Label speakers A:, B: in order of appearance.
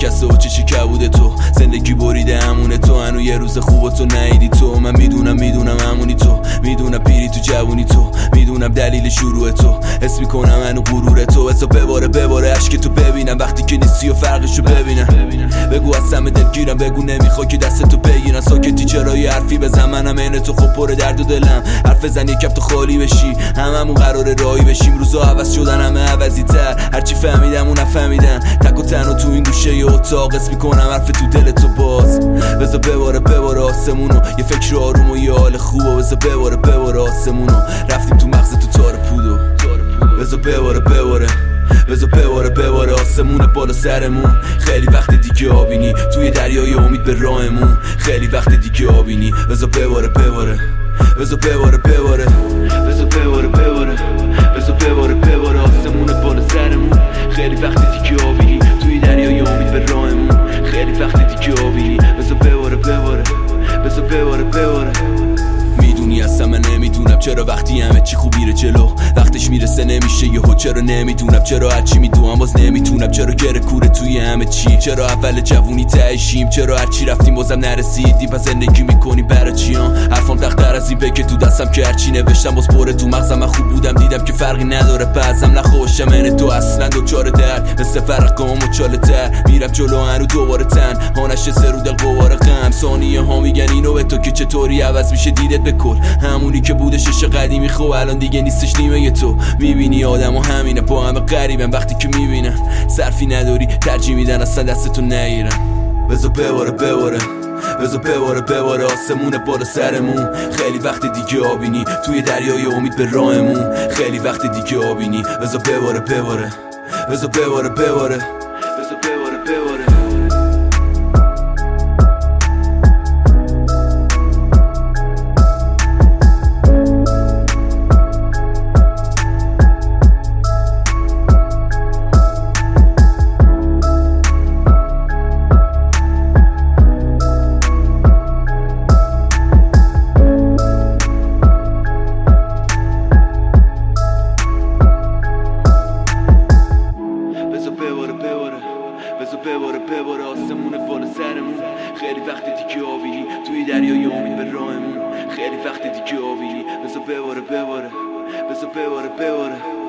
A: شکسته و چشی کبود تو، زندگی بریده همونه تو، هنو یه روز خوب تو نیدی تو. من میدونم همونی تو، میدونم پیری تو جوونی تو، میدونم دلیل شروع تو، حس میکنم هنو غرور تو. بذار بباره عشق تو ببینم وقتی که نیستی و فرقشو ببینم. بگو از سم دلگیرم، بگو نمیخوای که دست تو بگیرم. ساکتی چرا یه حرفی بزن، منم عین تو خب پر درد و دلم. حرف زنی یکم تو خالی بشی، هممون قراره راهی بشیم. روزا عوض شدن همه عوضی تر، هرچی فهمیدم اون نفهمیدم. تک و تنها تو این گوشه ی اتاق حس میکنم حرف تو دل تو باز. بذار بباره آسمونو، یه فکر آروم و یه حال خوبه. بذار بباره آسمونو، رفتیم تو مغز تو تار پودو. بذار بباره آسمون بالا سرمون. خیلی وقت دیگه آبینی توی دریای امید به راهمون. خیلی وقت دیگه آبینی. بذار بباره آسمون بالا سرمون. خیلی وقت دیگه آبینی توی دریای امید به راهمون. خیلی وقت دیگه آبینی. بذار بباره. میدونی اصلا من نمیدونم چرا وقتی همه چی خوب میره جلو وقتش میرسه نمیشه یهو. چرا نمیدونم چرا هرچی میدونم باز نمیتونم. چرا گره کوره توی همه چی، چرا اول جوونی تهشیم، چرا هرچی رفتیم بازم نرسیدیم. پس زندگی میکنیم برای چیان؟ حرفام تختر از این بگه تو دستم که هرچی نوشتم باز پره تو مغزم. من خوب بودم دیدم که فرقی نداره، بعضم نخوشم من تو اصلا دوچار درد مثل فرقام و چاله تر. میرم جلو هنو دوباره تن هانش سه رو دل قوار غم. ثانیه ها میگن اینو به تو که چطوری عوض میشه دیدت بکن. همونی که بودش عشق قدیمی خب الان دیگه نیستش نیمه تو. میبینی آدم و همینه با همه غریبن، وقتی که میبینن صرفی نداری ترجیح میدن اصلا دستتو نگیرن. بذار بباره آسمون بالا سرمون. خیلی وقت دیگه آبینی توی دریای امید به راهمون. خیلی وقت دیگه آبینی. بذار بباره. بباره آسمون بالا سرمون. خیلی وقت دیگه آبینی توی دریای امید به راهمون. خیلی وقت دیگه آبینی. بذار بباره